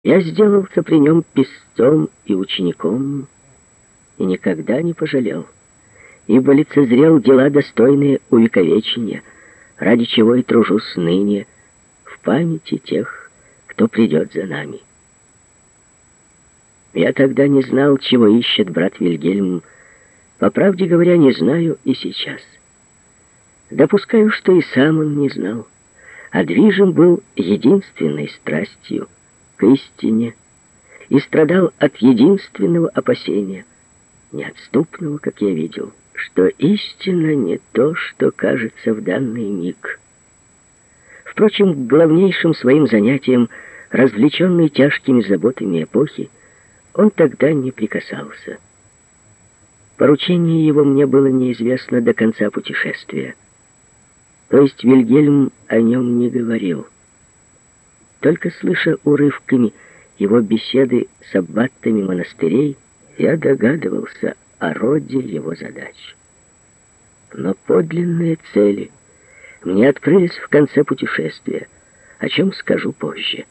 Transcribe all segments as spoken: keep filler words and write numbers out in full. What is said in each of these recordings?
Я сделался при нем писцом и учеником, и никогда не пожалел, ибо лицезрел дела, достойные увековечения, ради чего и тружусь ныне в памяти тех, кто придет за нами. Я тогда не знал, чего ищет брат Вильгельм, по правде говоря, не знаю и сейчас. Допускаю, что и сам он не знал, а движим был единственной страстью к истине и страдал от единственного опасения, неотступного, как я видел, что истина не то, что кажется в данный миг. Впрочем, к главнейшим своим занятиям, развлеченный тяжкими заботами эпохи, он тогда не прикасался. Поручение его мне было неизвестно до конца путешествия. То есть Вильгельм о нем не говорил. Только слыша урывками его беседы с аббатами монастырей, я догадывался о роде его задач. Но подлинные цели мне открылись в конце путешествия, о чем скажу позже.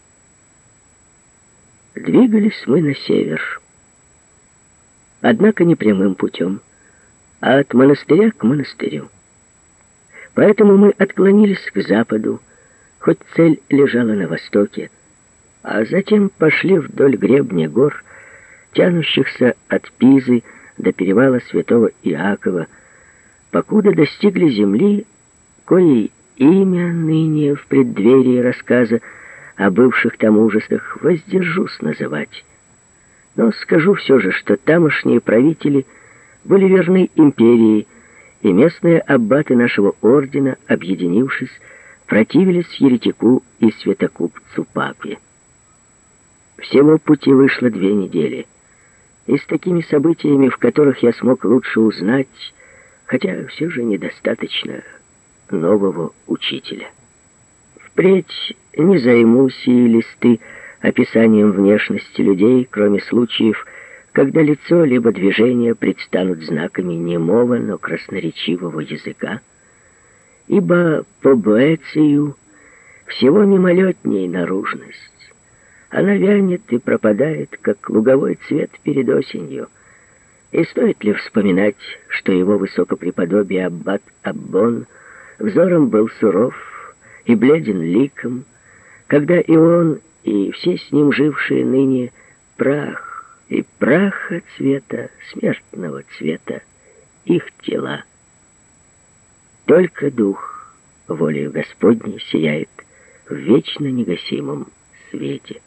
Двигались мы на север, однако не прямым путем, а от монастыря к монастырю. Поэтому мы отклонились к западу, хоть цель лежала на востоке, а затем пошли вдоль гребня гор, тянущихся от Пизы до перевала Святого Иакова, покуда достигли земли, коей имя ныне в преддверии рассказа о бывших там ужасах воздержусь называть. Но скажу все же, что тамошние правители были верны империи, и местные аббаты нашего ордена, объединившись, противились еретику и святокупцу папе. Всего пути вышло две недели, и с такими событиями, в которых я смог лучше узнать, хотя все же недостаточно, нового учителя. Впредь не займу сии листы описанием внешности людей, кроме случаев, когда лицо либо движение предстанут знаками немого, но красноречивого языка, ибо по Боэцию всего мимолетней наружность. Она вянет и пропадает, как луговой цвет перед осенью. И стоит ли вспоминать, что его высокопреподобие аббат Аббон взором был суров и бледен ликом, когда и он, и все с ним жившие ныне прах, и праха цвета, смертного цвета, их тела. Только дух волею Господней сияет в вечно негасимом свете.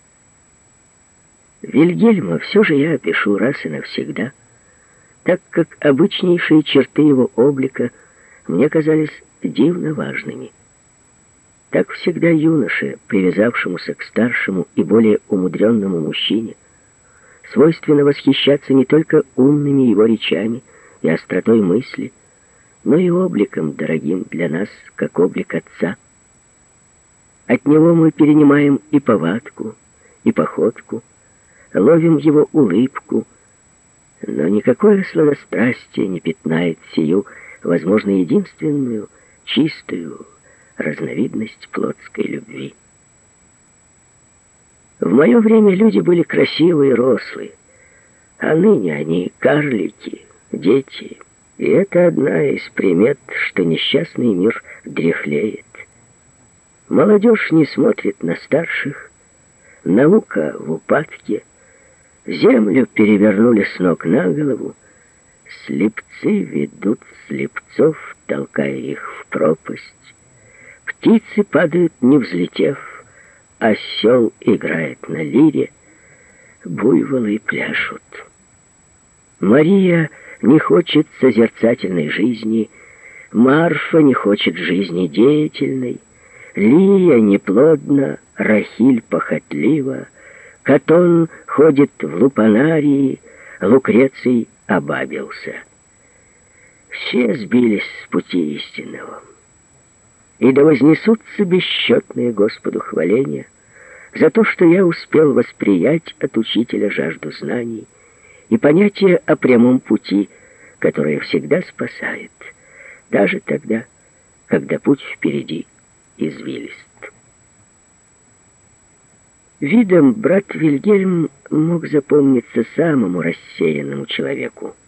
Вильгельма все же я опишу раз и навсегда, так как обычнейшие черты его облика мне казались дивно важными. Так всегда юноше, привязавшемуся к старшему и более умудренному мужчине, свойственно восхищаться не только умными его речами и остротой мысли, но и обликом, дорогим для нас, как облик отца. От него мы перенимаем и повадку, и походку, ловим его улыбку, но никакое сладострастие не пятнает сию, возможно, единственную, чистую разновидность плотской любви. В мое время люди были красивые и рослые, а ныне они карлики, дети, и это одна из примет, что несчастный мир дряхлеет. Молодежь не смотрит на старших, наука в упадке, землю перевернули с ног на голову, слепцы ведут слепцов, толкая их в пропасть, птицы падают, не взлетев, осел играет на лире, буйволы пляшут. Мария не хочет созерцательной жизни, Марфа не хочет жизни деятельной, Лия неплодна, Рахиль похотлива, Катон ходит в лупанарии, Лукреций обабился. Все сбились с пути истинного. И да вознесутся бесчетные Господу хваления за то, что я успел восприять от учителя жажду знаний и понятие о прямом пути, которое всегда спасает, даже тогда, когда путь впереди извилист. Видом брат Вильгельм мог запомниться самому рассеянному человеку.